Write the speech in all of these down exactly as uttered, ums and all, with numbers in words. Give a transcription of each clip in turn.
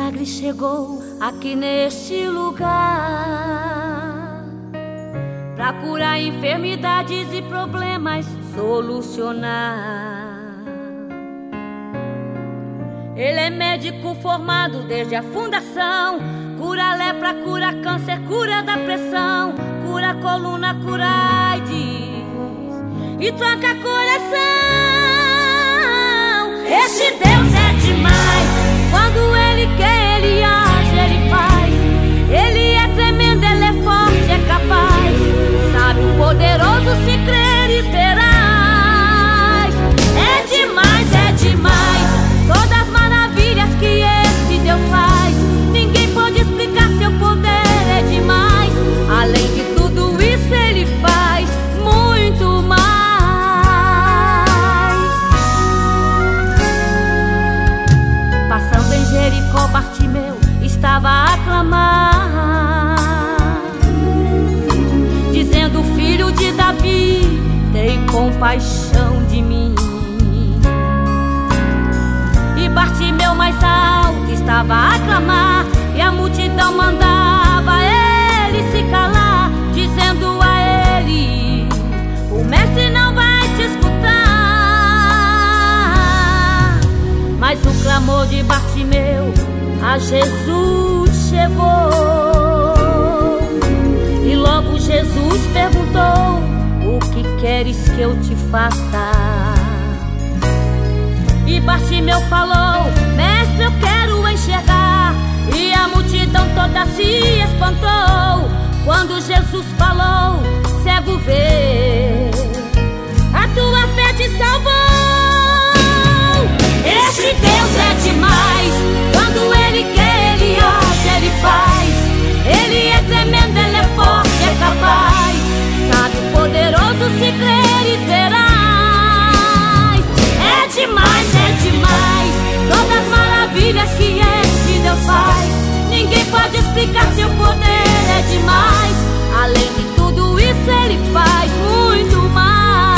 milagre chegou aqui neste lugar, pra curar enfermidades e problemas, solucionar. Ele é médico formado desde a fundação, cura lepra, cura câncer, cura da pressão, cura coluna, cura AIDS e troca coração. Este Deus é demais, quando Ele quer, Ele age, Ele faz. Ele é tremendo, Ele é forte, é capaz, sabe o poderoso, se crer verás. É demais, é demais, todas as maravilhas que esse Deus faz. Ninguém pode explicar, seu poder é demais. Além de tudo isso, Ele faz muito mais. Passando em Jericó, Bartimeu estava a clamar, dizendo: filho de Davi, tem compaixão de mim. E Bartimeu mais alto estava a clamar, e a multidão mandava ele se calar, dizendo a ele: o mestre não vai te escutar. Mas o clamor de Bartimeu a Jesus chegou, e logo Jesus perguntou: o que queres que eu te faça? E Bartimeu falou: mestre, eu quero enxergar. E a multidão toda se espantou quando Jesus falou: cego vê, a tua fé te salvou. Este Deus é demais, quando Ele quer, Ele age, Ele faz. Ele é tremendo, Ele é forte, é capaz, sabe o poderoso, se creres verás. É demais, é demais, todas as maravilhas que esse Deus faz. Ninguém pode explicar, seu poder é demais. Além de tudo isso, Ele faz muito mais.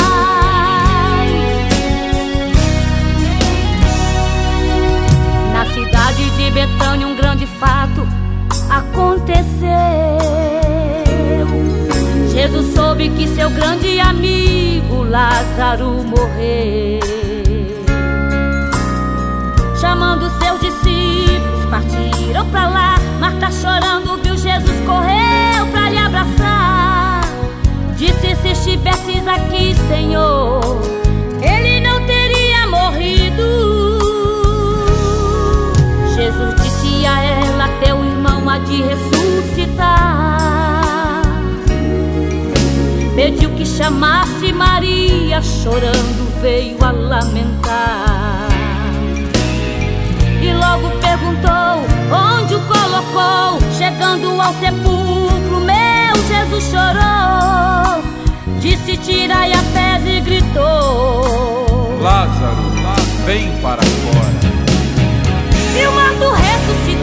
Na cidade de Betânia um grande fato aconteceu. Jesus soube que seu grande amigo Lázaro morreu. Chamando seus discípulos, partiram pra lá. Marta chorando viu Jesus, correu pra lhe abraçar. Disse: se estivesses aqui, Senhor, ele não teria morrido. Jesus disse a ela: teu irmão há de ressuscitar. Pediu que chamasse Maria, chorando veio a lamentar. E logo perguntou onde o colocou. Chegando ao sepulcro, meu Jesus chorou. Disse: tirai a pedra, e gritou: Lázaro, vem para fora. E o morto ressuscitou.